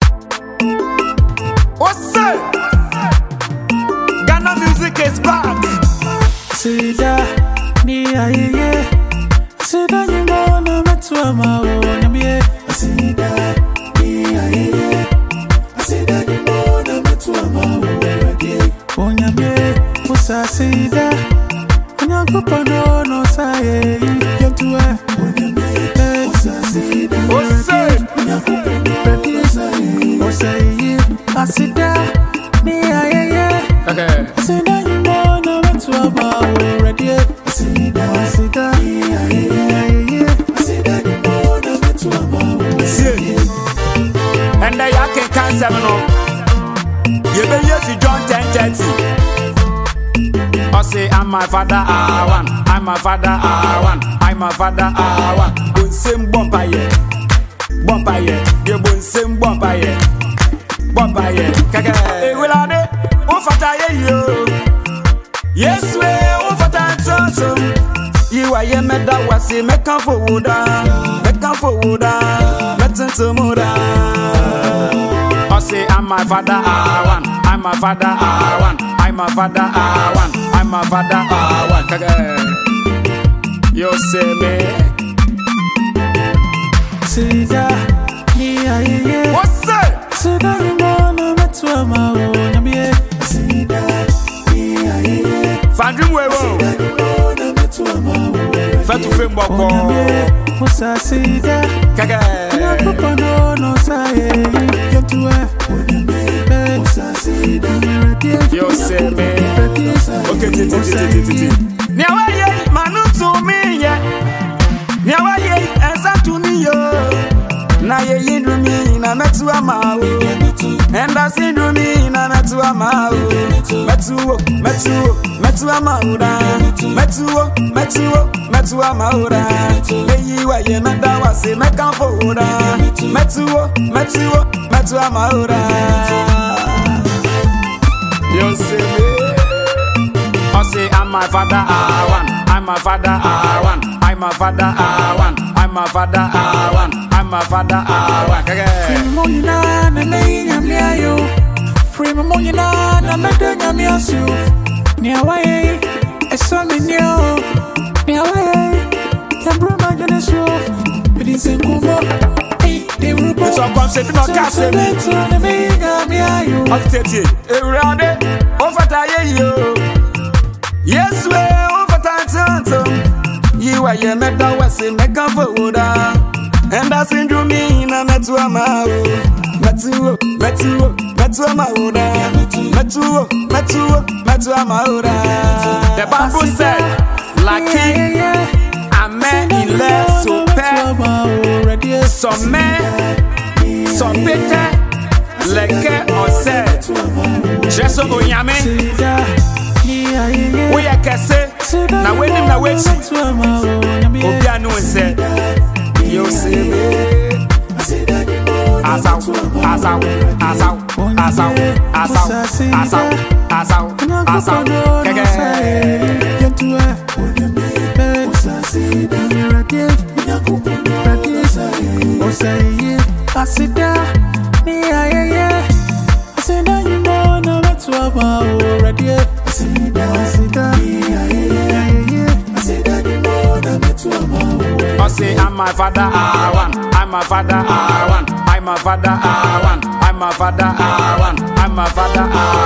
What's up? Ghana music is back. See that, me aye. See that you know no matter my own me. See that, me aye. See that you know no matter my own me. Onya me, usa see that. Onya kupano no say. You do it. Onya me, usa see that. What's up? Onya kupano no say. Usa ye, I see that, me aye. Okay. See that you know no matter my own ready. See that, yeah. See that you know no matter my own. And I can 7 on. You be used to John 10:30. I say I'm my father I1. I'm my father I1. I'm my father I1. Bon sim bomba ye. Bomba ye. You bon sim bomba ye. Bomba ye. Kaka. E wilade. O fata ye yo. Yes we. O fata so. You are ye meda wasi meka forwarda. Meka forwarda. Metin to muda. I say I'm my father I1. I'm my father I1. I'm my father I1. I'm my father I1. You say me. See that, yeah. What's up? See that you know no matter my own me. See that, yeah. Fandrim we wo. Fatu fem boko. What's I see that? Kage. Onya kupano no say. You do it. You say me. Okay, Nyawa ye manu to me ye. Nyawa ye ensa to me yo. Na ye yindru mi na metu ama o. And I see do me na metu ama o. Metu ama o da. Metu ama o da. Eyi wa ye na da wa se meka fo o da. Metu ama o da. You see me. I say I'm my father I1. I'm my father I1. I'm my father I1. I'm my father I1. I'm my father I1. Free money na me nyamia yo. Free money na me de nyamia su. Nyawa ye, eso me nyo. Nyawa ye, ya broma jene so. Bidi se kumo. They will it's all come say no cast me. I'll tell you. Around it. Over time yo. Yes we over time. You are ye meda wasi meka forwarda. And I send you me na metu ama o. Metu ama o da. Metu ama o da. The Bible said, "Lucky amen ile sope." Some pete leke ose. Jesu onyame. We are kese na wenim na wechi. Obi anu nse. You see me. Asaw. Kege. I sit down, me yeah. I sit down, you know no matter what already. I sit down, yeah. I sit down, you know no matter what. I say I'm my father I1. I'm my father I1. I'm my father I1. I'm my father I1. I'm my father I1.